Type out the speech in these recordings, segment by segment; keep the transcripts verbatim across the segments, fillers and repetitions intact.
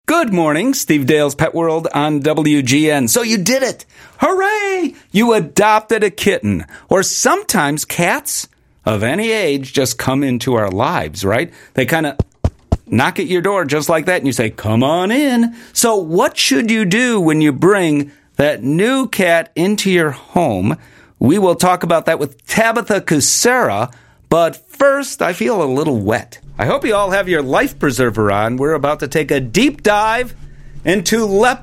Good morning, Steve Dale's Pet World on W G N. So you did it. Hooray! You adopted a kitten. Or sometimes cats of any age just come into our lives, right? They kind of knock at your door just like that and you say, come on in. So what should you do when you bring that new cat into your home? We will talk about that with Tabitha Kucera. But first, I feel a little wet. I hope you all have your life preserver on. We're about to take a deep dive into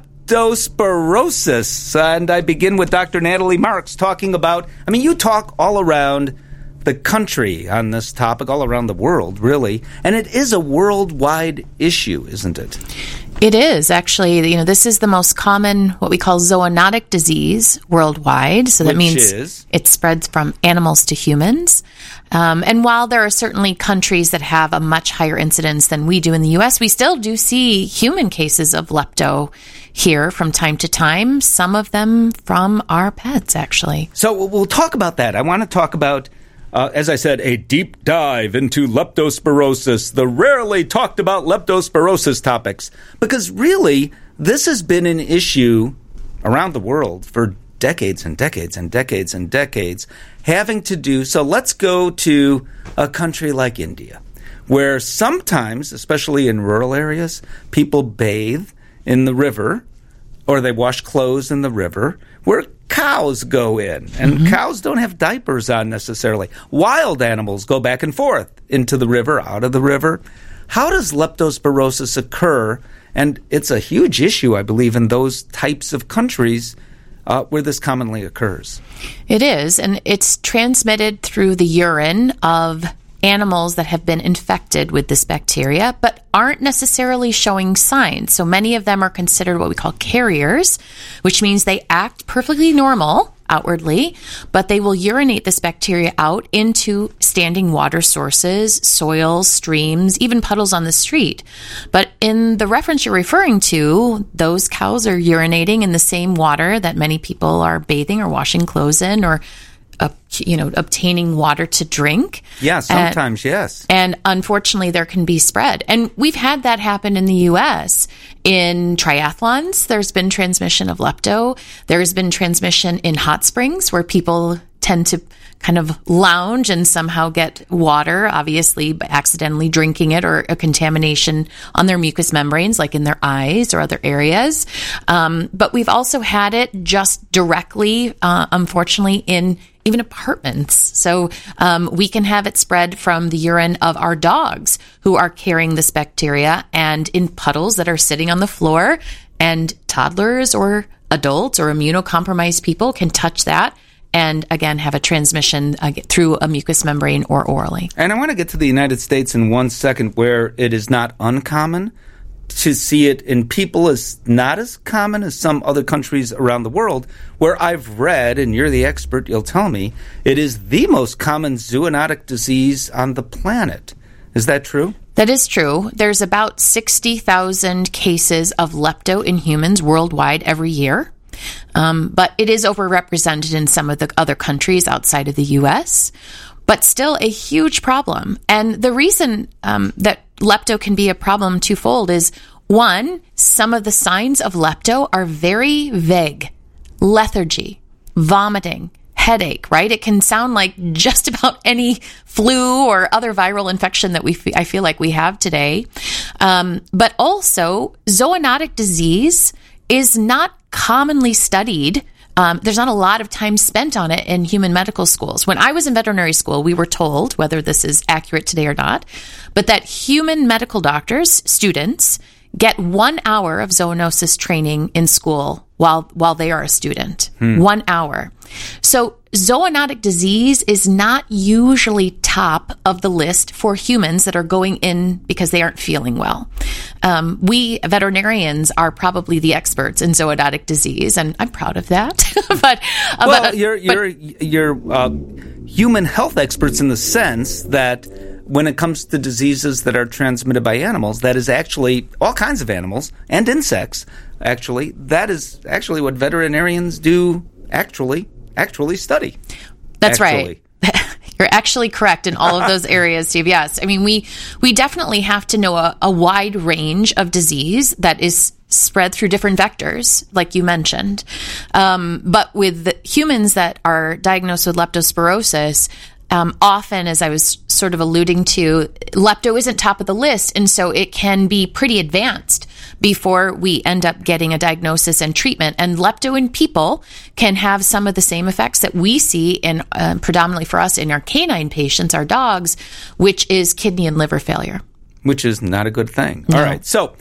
leptospirosis. And I begin with Doctor Natalie Marks talking about, I mean, you talk all around the country on this topic, all around the world, really. And it is a worldwide issue, isn't it? It is, actually. You know, this is the most common, what we call zoonotic disease worldwide. So that Which means is? It spreads from animals to humans. Um, and while there are certainly countries that have a much higher incidence than we do in the U S, we still do see human cases of lepto here from time to time, some of them from our pets, actually. So we'll talk about that. I want to talk about, uh, as I said, a deep dive into leptospirosis, the rarely talked about leptospirosis topics, because really, this has been an issue around the world for decades and decades and decades and decades, having to do, so let's go to a country like India, where sometimes, especially in rural areas, people bathe in the river, or they wash clothes in the river, where cows go in. And mm-hmm. cows don't have diapers on necessarily. Wild animals go back and forth into the river, out of the river. How does leptospirosis occur? And it's a huge issue, I believe, in those types of countries Uh, where this commonly occurs. It is, and it's transmitted through the urine of animals that have been infected with this bacteria, but aren't necessarily showing signs. So many of them are considered what we call carriers, which means they act perfectly normal outwardly, but they will urinate this bacteria out into standing water sources, soils, streams, even puddles on the street. But in the reference you're referring to, those cows are urinating in the same water that many people are bathing or washing clothes in, or Uh, you know, obtaining water to drink. Yeah, sometimes, and, yes. And unfortunately, there can be spread. And we've had that happen in the U S. In triathlons, there's been transmission of lepto. There's been transmission in hot springs where people tend to kind of lounge and somehow get water, obviously by accidentally drinking it, or a contamination on their mucous membranes, like in their eyes or other areas. Um, but we've also had it just directly, uh, unfortunately, in even apartments. So um, we can have it spread from the urine of our dogs who are carrying this bacteria, and in puddles that are sitting on the floor, and toddlers or adults or immunocompromised people can touch that and, again, have a transmission uh, through a mucous membrane or orally. And I want to get to the United States in one second, where it is not uncommon to see it in people, is not as common as some other countries around the world, where I've read, and you're the expert, you'll tell me, it is the most common zoonotic disease on the planet. Is that true? That is true. There's about sixty thousand cases of lepto in humans worldwide every year. Um, but it is overrepresented in some of the other countries outside of the U S, but still a huge problem. And the reason um, that lepto can be a problem twofold is, one, some of the signs of lepto are very vague. Lethargy, vomiting, headache, right? It can sound like just about any flu or other viral infection that we f- I feel like we have today. Um, but also, zoonotic disease is not commonly studied. Um, there's not a lot of time spent on it in human medical schools. When I was in veterinary school, we were told, whether this is accurate today or not, but that human medical doctors, students, get one hour of zoonosis training in school while while they are a student. Hmm. One hour. So zoonotic disease is not usually top of the list for humans that are going in because they aren't feeling well. Um, we veterinarians are probably the experts in zoonotic disease, and I'm proud of that. but uh, well, but, you're you're but, you're uh, human health experts in the sense that when it comes to diseases that are transmitted by animals, that is actually all kinds of animals and insects. Actually, that is actually what veterinarians do. Actually, actually study. That's actually. right. You're actually correct in all of those areas, Steve. Yes. I mean, we we definitely have to know a, a wide range of disease that is spread through different vectors, like you mentioned. Um, but with the humans that are diagnosed with leptospirosis, um, often, as I was sort of alluding to, lepto isn't top of the list, and so it can be pretty advanced before we end up getting a diagnosis and treatment. And lepto in people can have some of the same effects that we see in uh, predominantly for us in our canine patients, our dogs, which is kidney and liver failure. Which is not a good thing. No. All right. So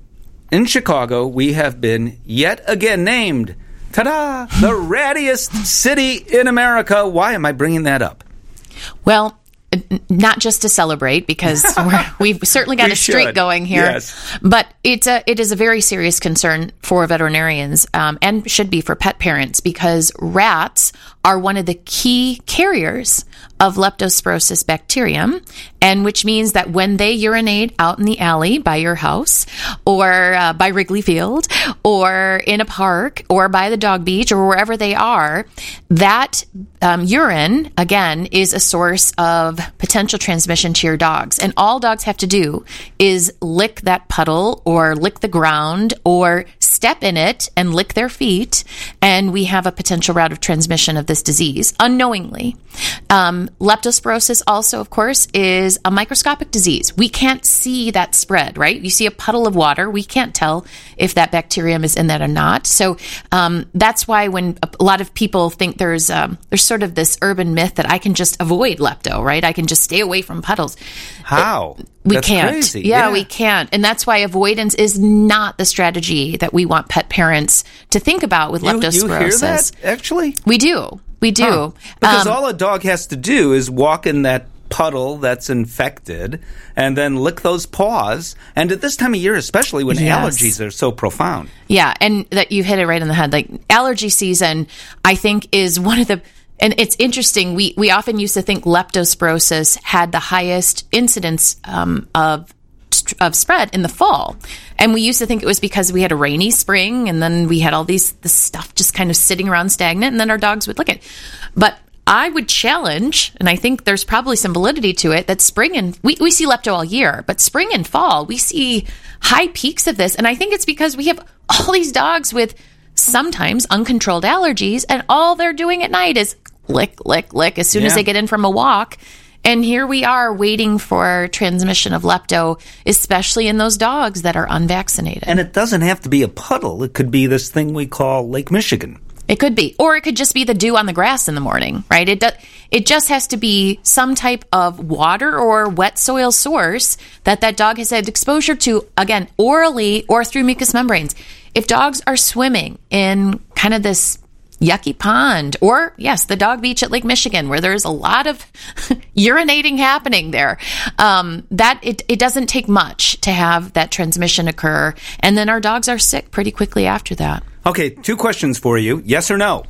in Chicago, we have been yet again named, ta-da, the rattiest city in America. Why am I bringing that up? Well, not just to celebrate, because we're, we've certainly got We a streak should. going here, Yes. but it's a, it is a very serious concern for veterinarians um, and should be for pet parents, because rats are one of the key carriers of leptospirosis bacterium, and which means that when they urinate out in the alley by your house or uh, by Wrigley Field or in a park or by the dog beach or wherever they are, that um, urine, again, is a source of potential transmission to your dogs. And all dogs have to do is lick that puddle or lick the ground or step in it and lick their feet, and we have a potential route of transmission of this disease unknowingly. Um, leptospirosis also, of course, is a microscopic disease. We can't see that spread, right? You see a puddle of water, we can't tell if that bacterium is in that or not. So um, that's why when a lot of people think there's um, there's sort of this urban myth that I can just avoid lepto, right? I can just stay away from puddles. How? We That's can't. crazy. Yeah, Yeah. we can't. And that's why avoidance is not the strategy that we want pet parents to think about with You, leptospirosis. you hear that, actually? We do. We do. Huh. Because Um, all a dog has to do is walk in that puddle that's infected and then lick those paws. And at this time of year, especially when Yes. allergies are so profound. Yeah, and that you hit it right on the head. Like allergy season, I think, is one of the, and it's interesting. We we often used to think leptospirosis had the highest incidence um, of of spread in the fall, and we used to think it was because we had a rainy spring, and then we had all these this stuff just kind of sitting around stagnant, and then our dogs would lick it. But I would challenge, and I think there's probably some validity to it, that spring and we, we see lepto all year, but spring and fall, we see high peaks of this. And I think it's because we have all these dogs with sometimes uncontrolled allergies, and all they're doing at night is lick, lick, lick as soon Yeah. as they get in from a walk. And here we are waiting for transmission of lepto, especially in those dogs that are unvaccinated. And it doesn't have to be a puddle. It could be this thing we call Lake Michigan. It could be, or it could just be the dew on the grass in the morning, right? It do, it just has to be some type of water or wet soil source that that dog has had exposure to, again, orally or through mucous membranes. If dogs are swimming in kind of this yucky pond, or yes, the dog beach at Lake Michigan, where there's a lot of urinating happening there, um, that it, it doesn't take much to have that transmission occur, and then our dogs are sick pretty quickly after that. Okay, two questions for you. Yes or no?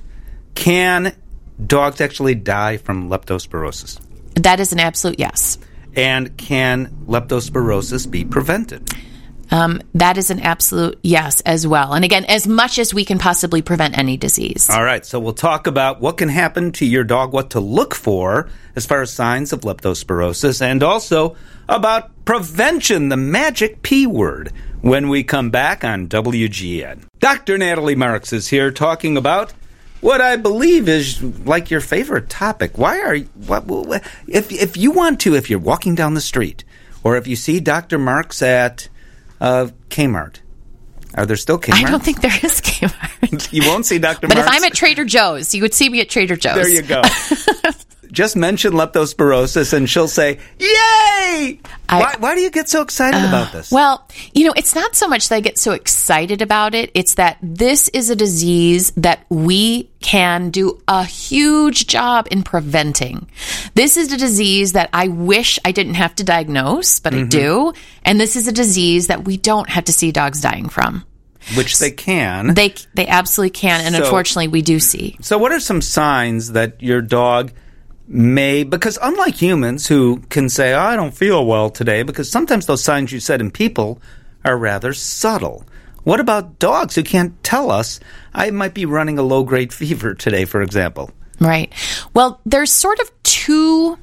Can dogs actually die from leptospirosis? That is an absolute yes. And can leptospirosis be prevented? Um, that is an absolute yes as well. And again, as much as we can possibly prevent any disease. All right, so we'll talk about what can happen to your dog, what to look for as far as signs of leptospirosis, and also about prevention, the magic P word, when we come back on W G N. Doctor Natalie Marks is here talking about what I believe is like your favorite topic. Why are you, what, what, if if you want to, if you're walking down the street, or if you see Doctor Marks at uh, Kmart, are there still Kmart? I don't think there is Kmart. You won't see Doctor But Marks. if I'm at Trader Joe's, you would see me at Trader Joe's. There you go. Just mention leptospirosis and she'll say, yay! I- why, why do you get so excited Uh, about this? Well, you know, it's not so much that I get so excited about it. It's that this is a disease that we can do a huge job in preventing. This is a disease that I wish I didn't have to diagnose, but Mm-hmm. I do. And this is a disease that we don't have to see dogs dying from. Which they can. They they absolutely can, and So- unfortunately, we do see. So what are some signs that your dog may, because unlike humans who can say, oh, I don't feel well today, because sometimes those signs you said in people are rather subtle. What about dogs who can't tell us, I might be running a low-grade fever today, for example? Right. Well, there's sort of two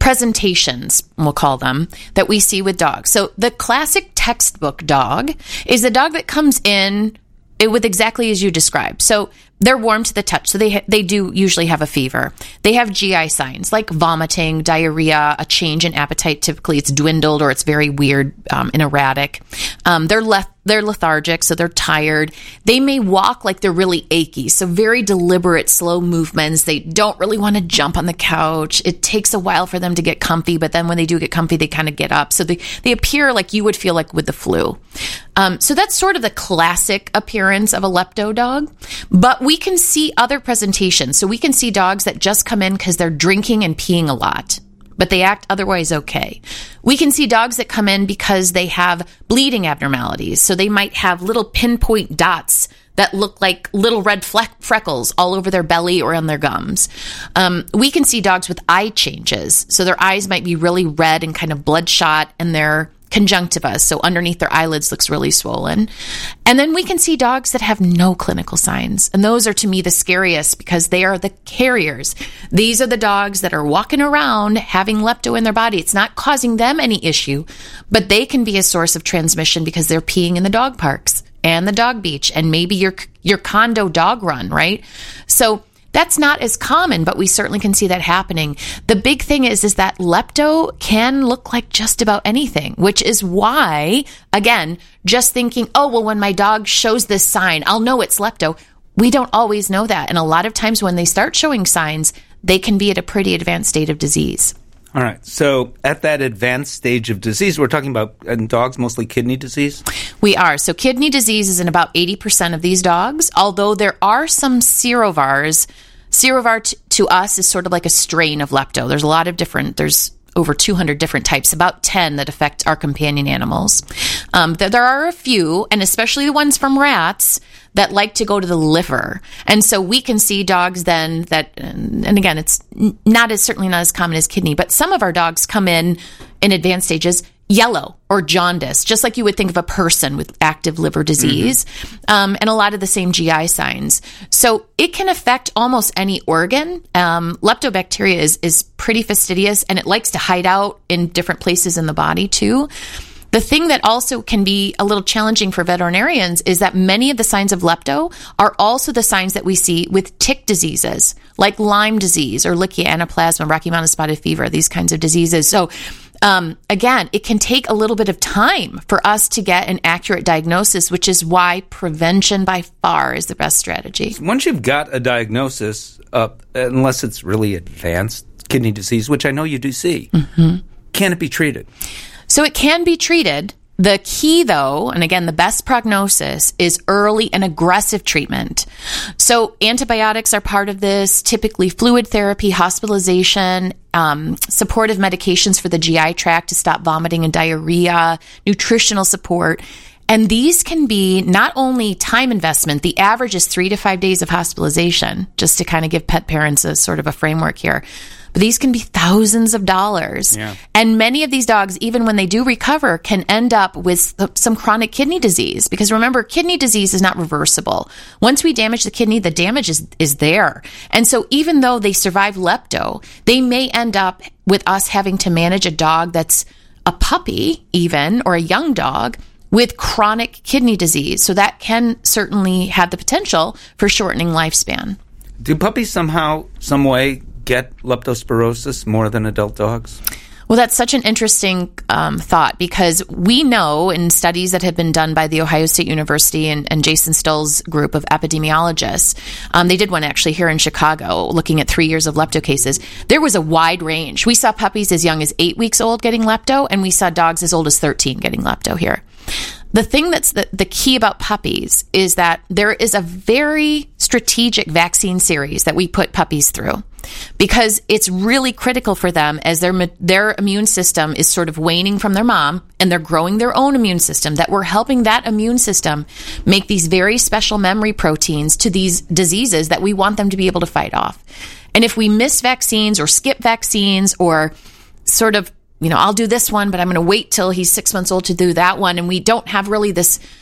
presentations, we'll call them, that we see with dogs. So the classic textbook dog is the dog that comes in with exactly as you described. So they're warm to the touch. So they ha- they do usually have a fever. They have G I signs like vomiting, diarrhea, a change in appetite. Typically it's dwindled or it's very weird um, and erratic. Um, they're left. They're lethargic, so they're tired. They may walk like they're really achy, so very deliberate, slow movements. They don't really want to jump on the couch. It takes a while for them to get comfy, but then when they do get comfy, they kind of get up. So they, they appear like you would feel like with the flu. Um, so that's sort of the classic appearance of a lepto dog. But we can see other presentations. So we can see dogs that just come in because they're drinking and peeing a lot, but they act otherwise okay. We can see dogs that come in because they have bleeding abnormalities. So they might have little pinpoint dots that look like little red fleck- freckles all over their belly or on their gums. Um, we can see dogs with eye changes. So their eyes might be really red and kind of bloodshot, and their conjunctiva, so underneath their eyelids, looks really swollen. And then we can see dogs that have no clinical signs. And those are, to me, the scariest because they are the carriers. These are the dogs that are walking around having lepto in their body. It's not causing them any issue, but they can be a source of transmission because they're peeing in the dog parks and the dog beach and maybe your your condo dog run, right? So that's not as common, but we certainly can see that happening. The big thing is, is that lepto can look like just about anything, which is why, again, just thinking, oh, well, when my dog shows this sign, I'll know it's lepto. We don't always know that. And a lot of times when they start showing signs, they can be at a pretty advanced state of disease. All right. So at that advanced stage of disease, we're talking about in dogs, mostly kidney disease? We are. So kidney disease is in about eighty percent of these dogs, although there are some serovars. Serovar t- to us is sort of like a strain of lepto. There's a lot of different, there's over two hundred different types, about ten that affect our companion animals. Um, there, there are a few, and especially the ones from rats, that like to go to the liver. And so we can see dogs then that, and again, it's not as certainly not as common as kidney, but some of our dogs come in in advanced stages yellow or jaundice, just like you would think of a person with active liver disease, mm-hmm. um, and a lot of the same G I signs. So it can affect almost any organ. Um, leptobacteria is, is pretty fastidious, and it likes to hide out in different places in the body too. The thing that also can be a little challenging for veterinarians is that many of the signs of lepto are also the signs that we see with tick diseases, like Lyme disease or Lichia anaplasma, Rocky Mountain spotted fever, these kinds of diseases. So um, again, it can take a little bit of time for us to get an accurate diagnosis, which is why prevention by far is the best strategy. Once you've got a diagnosis, uh, unless it's really advanced kidney disease, which I know you do see, mm-hmm. can it be treated? So it can be treated. The key, though, and again, the best prognosis is early and aggressive treatment. So antibiotics are part of this, typically fluid therapy, hospitalization, um, supportive medications for the G I tract to stop vomiting and diarrhea, nutritional support. And these can be not only time investment, the average is three to five days of hospitalization, just to kind of give pet parents a sort of a framework here. But these can be thousands of dollars. Yeah. And many of these dogs, even when they do recover, can end up with some chronic kidney disease. Because remember, kidney disease is not reversible. Once we damage the kidney, the damage is, is there. And so even though they survive lepto, they may end up with us having to manage a dog that's a puppy even, or a young dog, with chronic kidney disease. So that can certainly have the potential for shortening lifespan. Do puppies somehow, some way, get leptospirosis more than adult dogs? Well, that's such an interesting um, thought, because we know in studies that have been done by The Ohio State University and, and Jason Stoll's group of epidemiologists, um, they did one actually here in Chicago looking at three years of lepto cases. There was a wide range. We saw puppies as young as eight weeks old getting lepto, and we saw dogs as old as thirteen getting lepto here. The thing that's the, the key about puppies is that there is a very strategic vaccine series that we put puppies through, because it's really critical for them as their their immune system is sort of waning from their mom and they're growing their own immune system, that we're helping that immune system make these very special memory proteins to these diseases that we want them to be able to fight off. And if we miss vaccines or skip vaccines or sort of, you know, I'll do this one, but I'm going to wait till he's six months old to do that one, and we don't have really this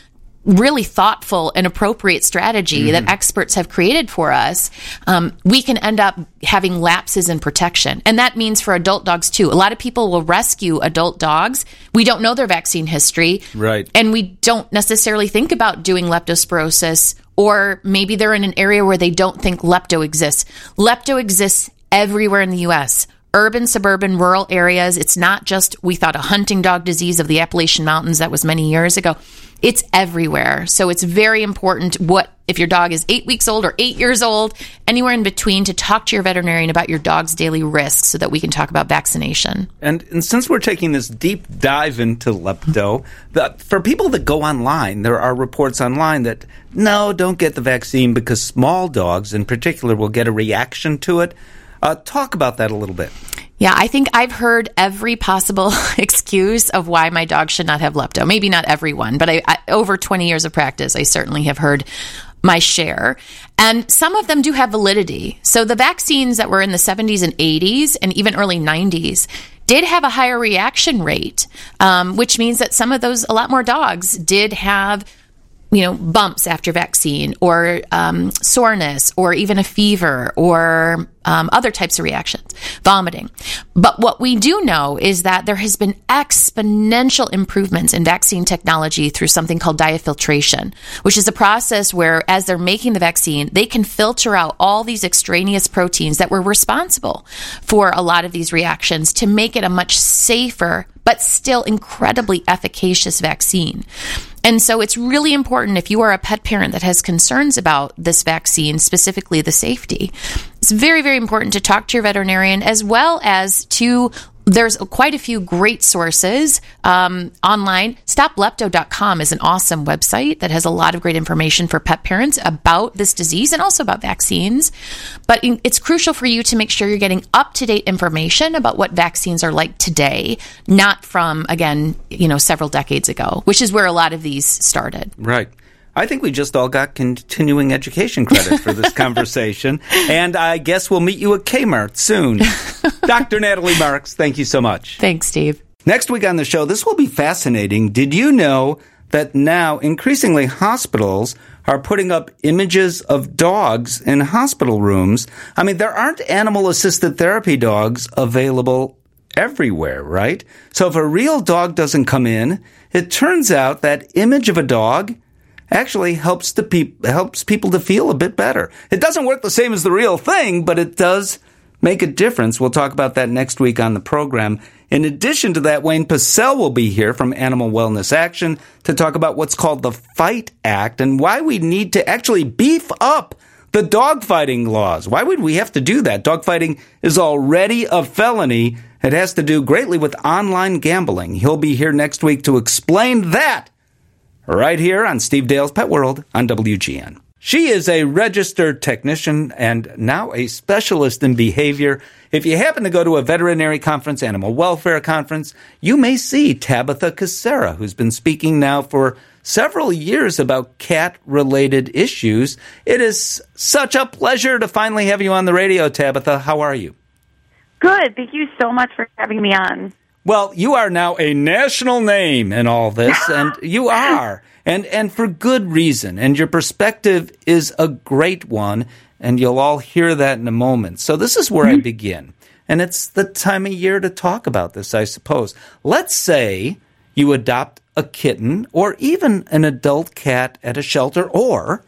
really thoughtful and appropriate strategy mm-hmm. that experts have created for us, um, we can end up having lapses in protection. And that means for adult dogs too. A lot of people will rescue adult dogs. We don't know their vaccine history. Right. And we don't necessarily think about doing leptospirosis, or maybe they're in an area where they don't think lepto exists. Lepto exists everywhere in the U S, urban, suburban, rural areas. It's not just, we thought, a hunting dog disease of the Appalachian Mountains. That was many years ago. It's everywhere. So it's very important, what if your dog is eight weeks old or eight years old, anywhere in between, to talk to your veterinarian about your dog's daily risks so that we can talk about vaccination. And, and since we're taking this deep dive into lepto, the, for people that go online, there are reports online that, no, don't get the vaccine because small dogs in particular will get a reaction to it. Uh, talk about that a little bit. Yeah, I think I've heard every possible excuse of why my dog should not have lepto. Maybe not everyone, but I, I, over twenty years of practice, I certainly have heard my share. And some of them do have validity. So the vaccines that were in the seventies and eighties and even early nineties did have a higher reaction rate, um, which means that some of those, a lot more dogs did have, you know, bumps after vaccine, or um, soreness, or even a fever, or um, other types of reactions, vomiting. But what we do know is that there has been exponential improvements in vaccine technology through something called diafiltration, which is a process where, as they're making the vaccine, they can filter out all these extraneous proteins that were responsible for a lot of these reactions to make it a much safer, but still incredibly efficacious vaccine. And so it's really important, if you are a pet parent that has concerns about this vaccine, specifically the safety, it's very, very important to talk to your veterinarian, as well as to, there's quite a few great sources um, online. stop lepto dot com is an awesome website that has a lot of great information for pet parents about this disease and also about vaccines. But in, it's crucial for you to make sure you're getting up-to-date information about what vaccines are like today, not from, again, you know, several decades ago, which is where a lot of these started. Right. I think we just all got continuing education credit for this conversation, and I guess we'll meet you at Kmart soon. Doctor Natalie Marks, thank you so much. Thanks, Steve. Next week on the show, this will be fascinating. Did you know that now increasingly hospitals are putting up images of dogs in hospital rooms? I mean, there aren't animal-assisted therapy dogs available everywhere, right? So if a real dog doesn't come in, it turns out that image of a dog actually helps the peop- helps people to feel a bit better. It doesn't work the same as the real thing, but it does make a difference. We'll talk about that next week on the program. In addition to that, Wayne Pacelle will be here from Animal Wellness Action to talk about what's called the FIGHT Act and why we need to actually beef up the dogfighting laws. Why would we have to do that? Dogfighting is already a felony. It has to do greatly with online gambling. He'll be here next week to explain that, right here on Steve Dale's Pet World on W G N. She is a registered technician and now a specialist in behavior. If you happen to go to a veterinary conference, animal welfare conference, you may see Tabitha Cassera, who's been speaking now for several years about cat-related issues. It is such a pleasure to finally have you on the radio, Tabitha. How are you? Good. Thank you so much for having me on. Well, you are now a national name in all this, and you are, and and for good reason. And your perspective is a great one, and you'll all hear that in a moment. So this is where mm-hmm. I begin, and it's the time of year to talk about this, I suppose. Let's say you adopt a kitten or even an adult cat at a shelter, or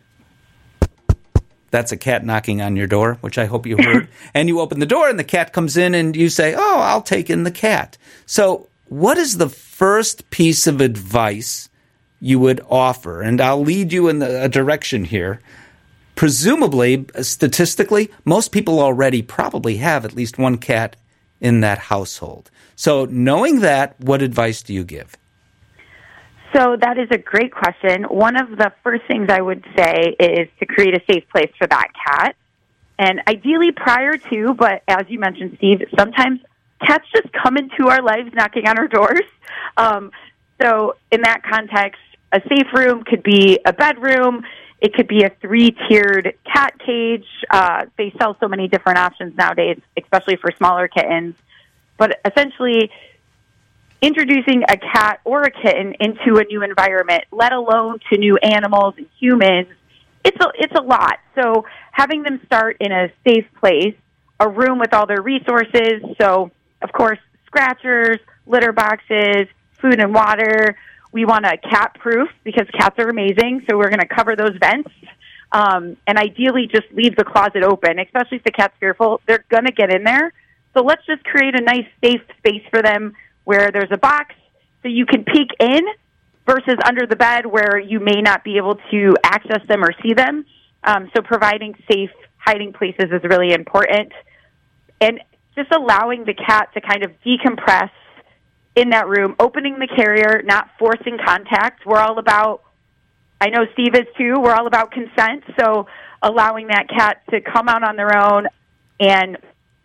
that's a cat knocking on your door, which I hope you heard. And you open the door and the cat comes in and you say, oh, I'll take in the cat. So what is the first piece of advice you would offer? And I'll lead you in the, a direction here. Presumably, statistically, most people already probably have at least one cat in that household. So knowing that, what advice do you give? So that is a great question. One of the first things I would say is to create a safe place for that cat. And ideally prior to, but as you mentioned, Steve, sometimes cats just come into our lives knocking on our doors. Um, so in that context, a safe room could be a bedroom. It could be a three-tiered cat cage. Uh, they sell so many different options nowadays, especially for smaller kittens. But essentially, introducing a cat or a kitten into a new environment, let alone to new animals and humans, it's a, it's a lot. So having them start in a safe place, a room with all their resources, so, of course, scratchers, litter boxes, food and water. We want a cat-proof because cats are amazing, so we're going to cover those vents. Um, and ideally just leave the closet open, especially if the cat's fearful. They're going to get in there. So let's just create a nice, safe space for them where there's a box so you can peek in versus under the bed where you may not be able to access them or see them. Um, so providing safe hiding places is really important. And just allowing the cat to kind of decompress in that room, opening the carrier, not forcing contact. We're all about, I know Steve is too, we're all about consent, so allowing that cat to come out on their own and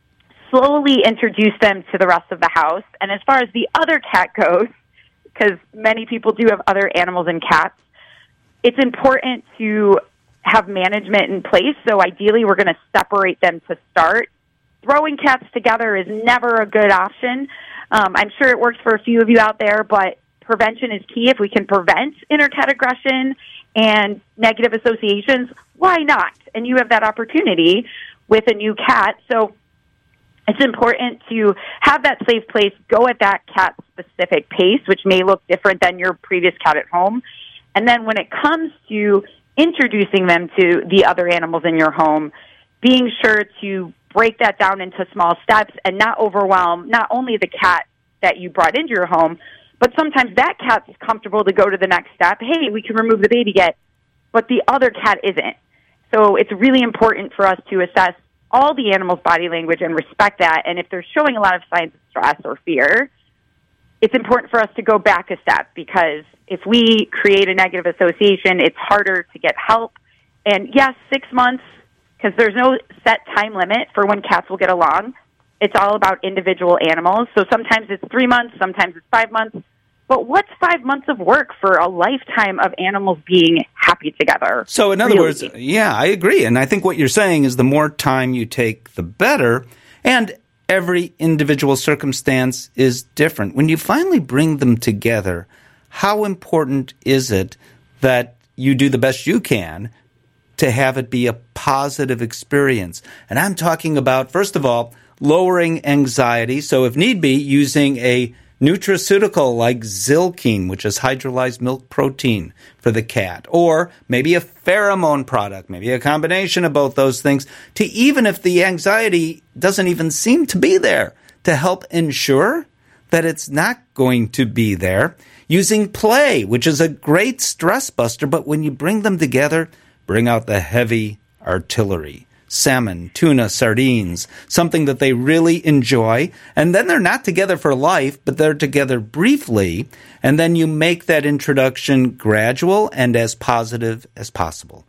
slowly introduce them to the rest of the house. And as far as the other cat goes, because many people do have other animals and cats, it's important to have management in place. So ideally, we're going to separate them to start. Throwing cats together is never a good option. Um, I'm sure it works for a few of you out there, but prevention is key. If we can prevent inter-cat aggression and negative associations, why not? And you have that opportunity with a new cat. So it's important to have that safe place, go at that cat-specific pace, which may look different than your previous cat at home. And then when it comes to introducing them to the other animals in your home, being sure to break that down into small steps and not overwhelm not only the cat that you brought into your home, but sometimes that cat's comfortable to go to the next step. Hey, we can remove the baby yet, but the other cat isn't. So it's really important for us to assess all the animal's body language and respect that. And if they're showing a lot of signs of stress or fear, it's important for us to go back a step, because if we create a negative association, it's harder to get help. And yes, six months, because there's no set time limit for when cats will get along. It's all about individual animals. So sometimes it's three months, sometimes it's five months. But what's five months of work for a lifetime of animals being happy together? So in other really? words, yeah, I agree. And I think what you're saying is the more time you take, the better. And every individual circumstance is different. When you finally bring them together, how important is it that you do the best you can to have it be a positive experience? And I'm talking about, first of all, lowering anxiety. So if need be, using a nutraceutical like Zylkene, which is hydrolyzed milk protein for the cat, or maybe a pheromone product, maybe a combination of both those things, to even if the anxiety doesn't even seem to be there, to help ensure that it's not going to be there. Using play, which is a great stress buster, but when you bring them together, bring out the heavy artillery. Salmon, tuna, sardines, something that they really enjoy. And then they're not together for life, but they're together briefly. And then you make that introduction gradual and as positive as possible.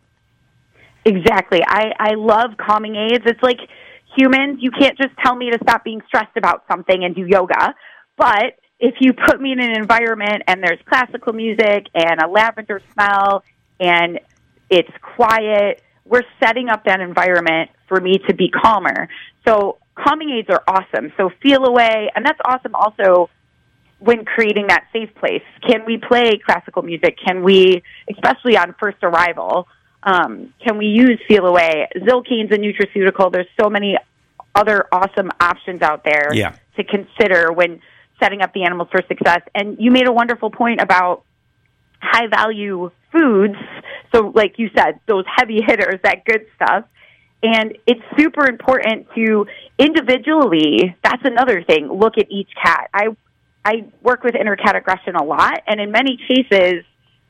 Exactly. I, I love calming aids. It's like humans, you can't just tell me to stop being stressed about something and do yoga. But if you put me in an environment and there's classical music and a lavender smell and it's quiet, we're setting up that environment for me to be calmer. So calming aids are awesome. So Feel Away, and that's awesome also when creating that safe place. Can we play classical music? Can we, especially on first arrival, um, can we use Feel Away? Zylkene's a nutraceutical. There's so many other awesome options out there yeah. to consider when setting up the animals for success. And you made a wonderful point about high-value foods. So like you said, those heavy hitters, that good stuff. And it's super important to individually, that's another thing, look at each cat. I I work with inter-cat aggression a lot, and in many cases,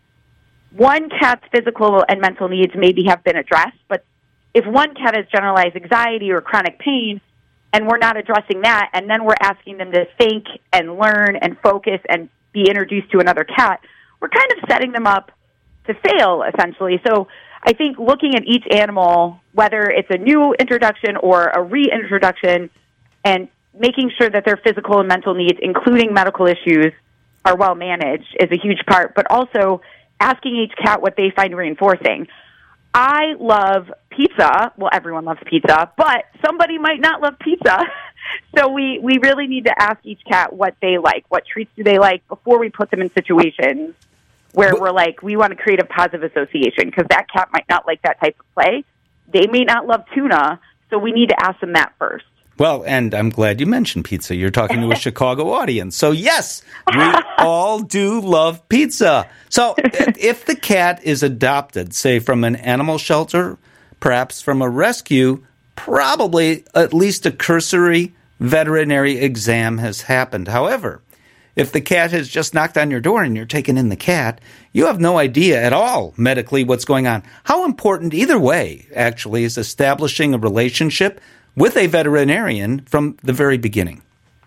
one cat's physical and mental needs maybe have been addressed, but if one cat has generalized anxiety or chronic pain, and we're not addressing that, and then we're asking them to think and learn and focus and be introduced to another cat, we're kind of setting them up to fail, essentially. So I think looking at each animal, whether it's a new introduction or a reintroduction, and making sure that their physical and mental needs, including medical issues, are well managed is a huge part, but also asking each cat what they find reinforcing. I love pizza. Well, everyone loves pizza, but somebody might not love pizza. So we, we really need to ask each cat what they like, what treats do they like before we put them in situations where we're like, we want to create a positive association because that cat might not like that type of play. They may not love tuna, so we need to ask them that first. Well, and I'm glad you mentioned pizza. You're talking to a Chicago audience. So, yes, we all do love pizza. So, if the cat is adopted, say, from an animal shelter, perhaps from a rescue, probably at least a cursory veterinary exam has happened. However, if the cat has just knocked on your door and you're taking in the cat, you have no idea at all medically what's going on. How important either way, actually, is establishing a relationship with a veterinarian from the very beginning?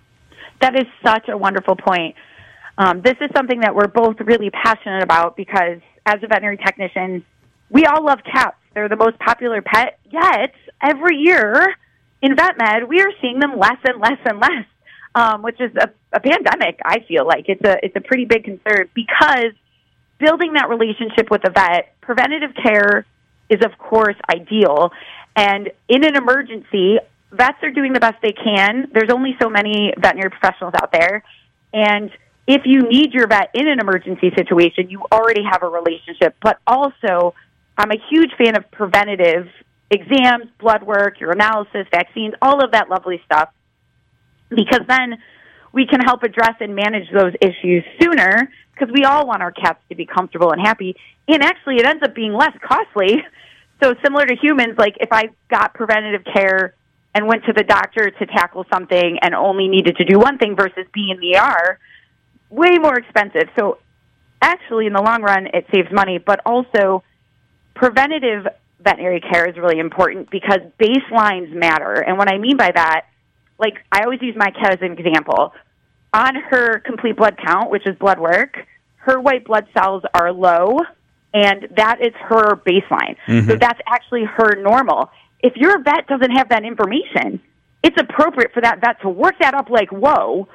That is such a wonderful point. Um, this is something that we're both really passionate about because as a veterinary technician, we all love cats. They're the most popular pet, yet every year in VetMed, we are seeing them less and less and less, um, which is a, a pandemic, I feel like. It's a, it's a pretty big concern because building that relationship with a vet, preventative care is, of course, ideal. And in an emergency, vets are doing the best they can. There's only so many veterinary professionals out there. And if you need your vet in an emergency situation, you already have a relationship. But also, I'm a huge fan of preventative exams, blood work, urinalysis, vaccines, all of that lovely stuff. Because then we can help address and manage those issues sooner because we all want our cats to be comfortable and happy. And actually, it ends up being less costly. So similar to humans, like if I got preventative care and went to the doctor to tackle something and only needed to do one thing versus being in the E R, way more expensive. So actually, in the long run, it saves money, but also preventative veterinary care is really important because baselines matter. And what I mean by that, like I always use my cat as an example. On her complete blood count, which is blood work, her white blood cells are low, and that is her baseline. Mm-hmm. So that's actually her normal. If your vet doesn't have that information, it's appropriate for that vet to work that up like, whoa,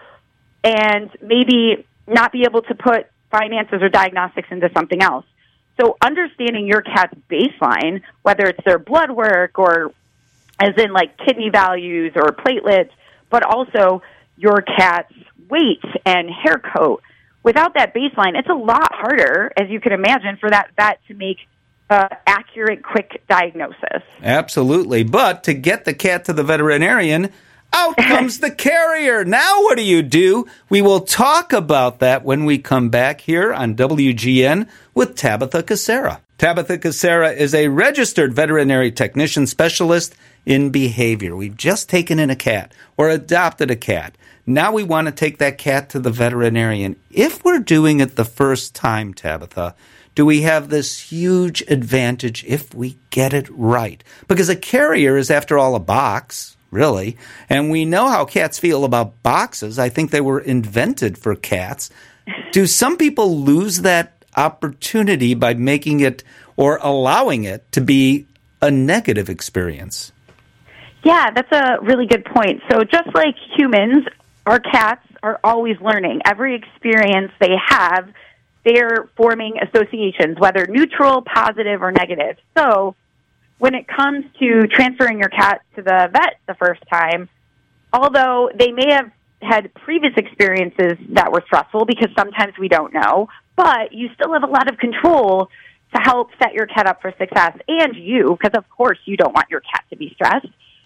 and maybe not be able to put finances or diagnostics into something else. So understanding your cat's baseline, whether it's their blood work or as in like kidney values or platelets, but also your cat's weight and hair coat. Without that baseline, it's a lot harder, as you can imagine, for that vet to make an accurate, quick diagnosis. Absolutely. But to get the cat to the veterinarian, out comes the carrier. Now what do you do? We will talk about that when we come back here on W G N with Tabitha Cassera. Tabitha Cassera is a registered veterinary technician specialist in behavior. We've just taken in a cat or adopted a cat. Now we want to take that cat to the veterinarian. If we're doing it the first time, Tabitha, do we have this huge advantage if we get it right? Because a carrier is, after all, a box, really. And we know how cats feel about boxes. I think they were invented for cats. Do some people lose that opportunity by making it or allowing it to be a negative experience? Yeah, that's a really good point. So just like humans, our cats are always learning. Every experience they have, they're forming associations, whether neutral, positive, or negative. So when it comes to transferring your cat to the vet the first time, although they may have had previous experiences that were stressful, because sometimes we don't know, but you still have a lot of control to help set your cat up for success, and you, because of course you don't want your cat to be stressed.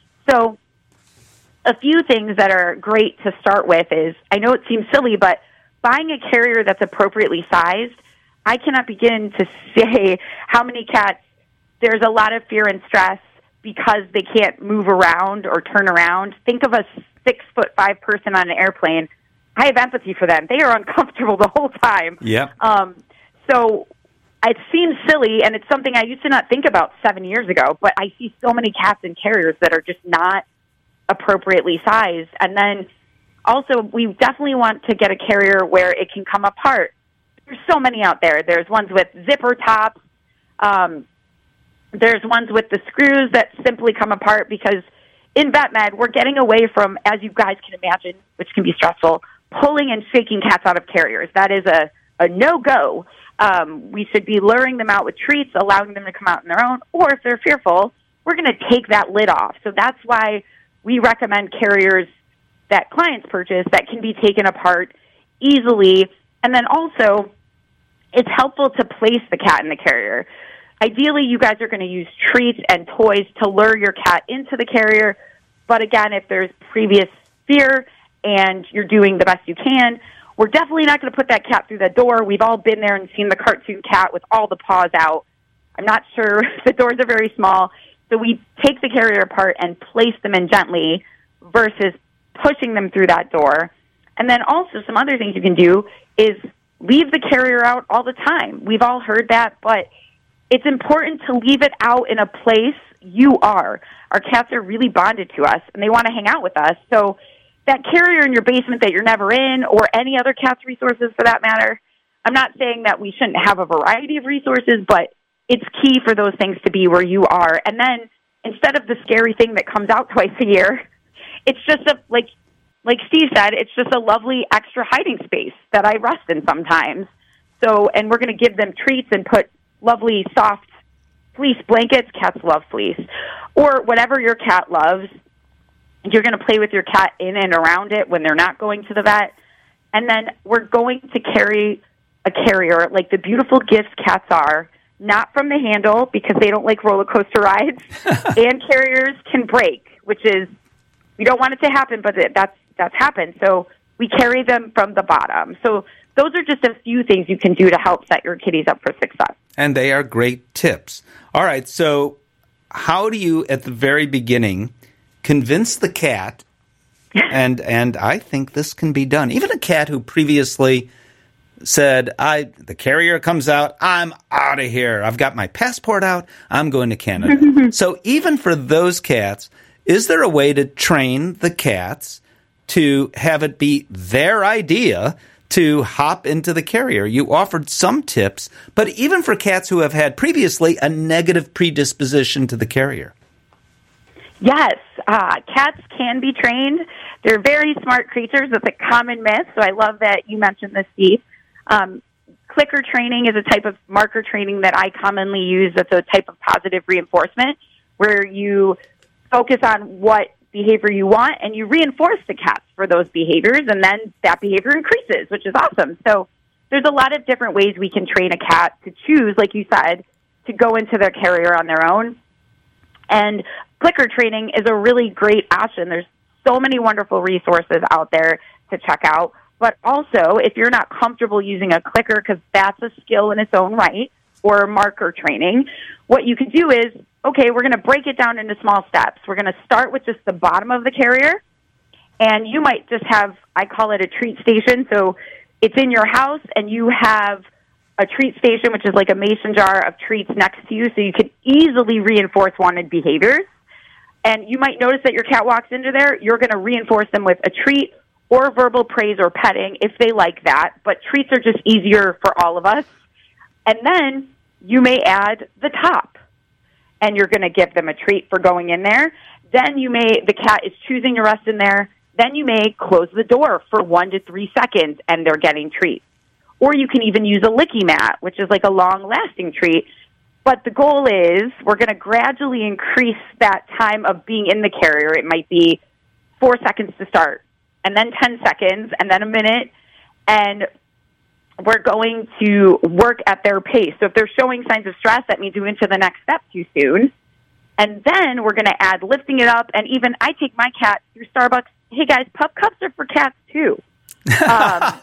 So a few things that are great to start with is, I know it seems silly, but buying a carrier that's appropriately sized, I cannot begin to say how many cats, there's a lot of fear and stress because they can't move around or turn around. Think of a six foot five person on an airplane. I have empathy for them. They are uncomfortable the whole time. Yeah. Um, so it seems silly, and it's something I used to not think about seven years ago, but I see so many cats in carriers that are just not appropriately sized. And then also, we definitely want to get a carrier where it can come apart. There's so many out there. There's ones with zipper tops. Um, there's ones with the screws that simply come apart, because in VetMed, we're getting away from, as you guys can imagine, which can be stressful, pulling and shaking cats out of carriers. That is a, a no-go. um, we should be luring them out with treats, allowing them to come out on their own, or if they're fearful, we're going to take that lid off. So that's why we recommend carriers that clients purchase that can be taken apart easily. And then also, it's helpful to place the cat in the carrier. Ideally, you guys are going to use treats and toys to lure your cat into the carrier. But again, if there's previous fear and you're doing the best you can, we're definitely not going to put that cat through the door. We've all been there and seen the cartoon cat with all the paws out. I'm not sure. The doors are very small. So we take the carrier apart and place them in gently versus pushing them through that door. And then also some other things you can do is leave the carrier out all the time. We've all heard that, but it's important to leave it out in a place you are. Our cats are really bonded to us, and they want to hang out with us. So that carrier in your basement that you're never in, or any other cat's resources for that matter, I'm not saying that we shouldn't have a variety of resources, but it's key for those things to be where you are. And then instead of the scary thing that comes out twice a year, it's just a, like, like Steve said, it's just a lovely extra hiding space that I rest in sometimes. So, and we're going to give them treats and put lovely soft fleece blankets. Cats love fleece. Or whatever your cat loves. You're going to play with your cat in and around it when they're not going to the vet. And then we're going to carry a carrier, like the beautiful gifts cats are, not from the handle because they don't like roller coaster rides. And carriers can break, which is, we don't want it to happen, but it, that's that's happened. So we carry them from the bottom. So those are just a few things you can do to help set your kitties up for success. And they are great tips. All right, so how do you, at the very beginning, convince the cat, and and I think this can be done, even a cat who previously said, "I the carrier comes out, I'm out of here. I've got my passport out, I'm going to Canada." So even for those cats, is there a way to train the cats to have it be their idea to hop into the carrier? You offered some tips, but even for cats who have had previously a negative predisposition to the carrier. Yes, uh, cats can be trained. They're very smart creatures. It's a common myth, so I love that you mentioned this, Steve. Um, clicker training is a type of marker training that I commonly use. That's a type of positive reinforcement where you focus on what behavior you want and you reinforce the cats for those behaviors, and then that behavior increases, which is awesome. So there's a lot of different ways we can train a cat to choose, like you said, to go into their carrier on their own. And clicker training is a really great option. There's so many wonderful resources out there to check out. But also, if you're not comfortable using a clicker, because that's a skill in its own right, or marker training, what you can do is, okay, we're going to break it down into small steps. We're going to start with just the bottom of the carrier, and you might just have, I call it a treat station. So it's in your house, and you have a treat station, which is like a mason jar of treats next to you, so you can easily reinforce wanted behaviors. And you might notice that your cat walks into there, you're going to reinforce them with a treat or verbal praise or petting if they like that. But treats are just easier for all of us. And then you may add the top, and you're going to give them a treat for going in there. Then you may, the cat is choosing to rest in there. Then you may close the door for one to three seconds, and they're getting treats. Or you can even use a licky mat, which is like a long-lasting treat. But the goal is we're going to gradually increase that time of being in the carrier. It might be four seconds to start, and then ten seconds, and then a minute. And we're going to work at their pace. So if they're showing signs of stress, that means we went to the next step too soon. And then we're going to add lifting it up. And even I take my cat through Starbucks. Hey, guys, pup cups are for cats too. um,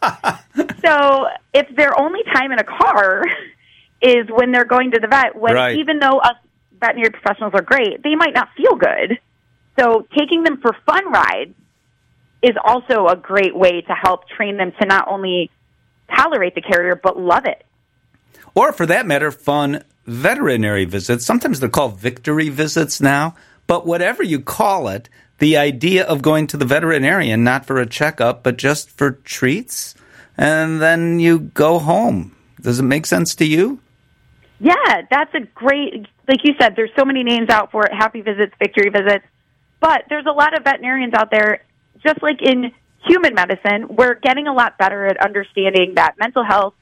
so if their only time in a car is when they're going to the vet, when right. even though us veterinary professionals are great, they might not feel good. So taking them for fun rides is also a great way to help train them to not only tolerate the carrier, but love it. Or for that matter, fun veterinary visits. Sometimes they're called victory visits now, but whatever you call it, the idea of going to the veterinarian, not for a checkup, but just for treats, and then you go home. Does it make sense to you? Yeah, that's a great, like you said, there's so many names out for it, happy visits, victory visits, but there's a lot of veterinarians out there, just like in human medicine, we're getting a lot better at understanding that mental health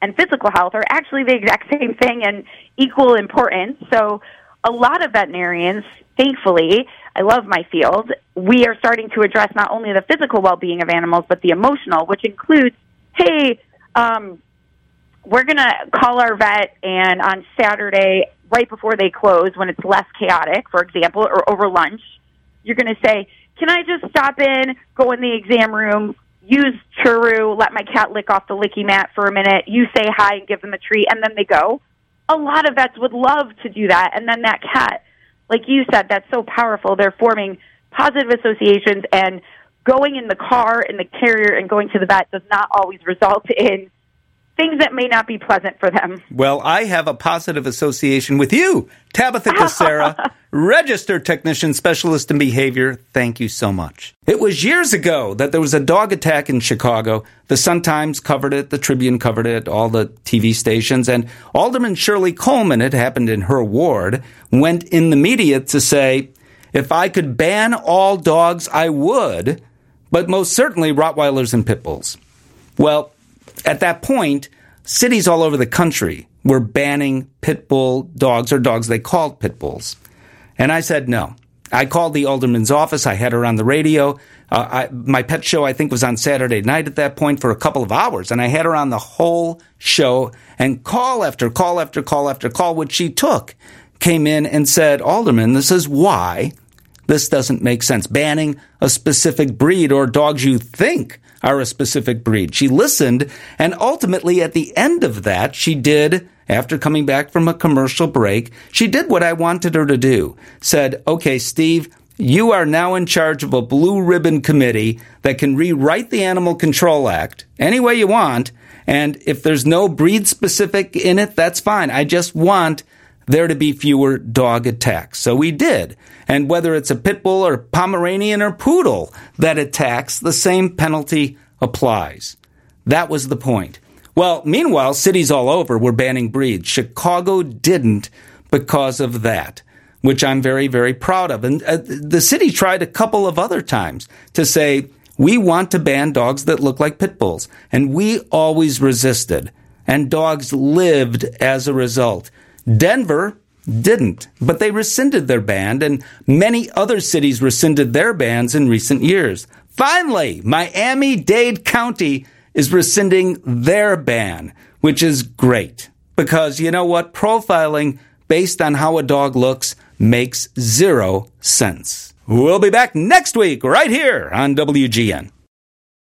and physical health are actually the exact same thing and equal importance. So a lot of veterinarians, thankfully, I love my field, we are starting to address not only the physical well-being of animals, but the emotional, which includes, hey, um, we're going to call our vet, and on Saturday, right before they close, when it's less chaotic, for example, or over lunch, you're going to say, can I just stop in, go in the exam room, use Churu, let my cat lick off the licky mat for a minute, you say hi and give them a treat, and then they go. A lot of vets would love to do that, and then that cat, like you said, that's so powerful. They're forming positive associations, and going in the car in the carrier and going to the vet does not always result in things that may not be pleasant for them. Well, I have a positive association with you, Tabitha Cassera, registered technician specialist in behavior. Thank you so much. It was years ago that there was a dog attack in Chicago. The Sun-Times covered it, the Tribune covered it, all the T V stations, and Alderman Shirley Coleman, it happened in her ward, went in the media to say, if I could ban all dogs, I would, but most certainly Rottweilers and Pit Bulls. Well, at that point, cities all over the country were banning pit bull dogs, or dogs they called pit bulls. And I said no. I called the alderman's office. I had her on the radio. Uh, I, my pet show, I think, was on Saturday night at that point for a couple of hours. And I had her on the whole show, and call after call after call after call, which she took, came in and said, Alderman, this is why this doesn't make sense. Banning a specific breed or dogs you think are a specific breed. She listened, and ultimately at the end of that, she did, after coming back from a commercial break, she did what I wanted her to do. Said, okay, Steve, you are now in charge of a blue ribbon committee that can rewrite the Animal Control Act any way you want, and if there's no breed specific in it, that's fine. I just want there to be fewer dog attacks. So we did. And whether it's a pit bull or Pomeranian or poodle that attacks, the same penalty applies. That was the point. Well, meanwhile, cities all over were banning breeds. Chicago didn't because of that, which I'm very, very proud of. And uh, the city tried a couple of other times to say, we want to ban dogs that look like pit bulls. And we always resisted. And dogs lived as a result. Denver didn't, but they rescinded their ban, and many other cities rescinded their bans in recent years. Finally, Miami-Dade County is rescinding their ban, which is great, because you know what? Profiling based on how a dog looks makes zero sense. We'll be back next week right here on W G N.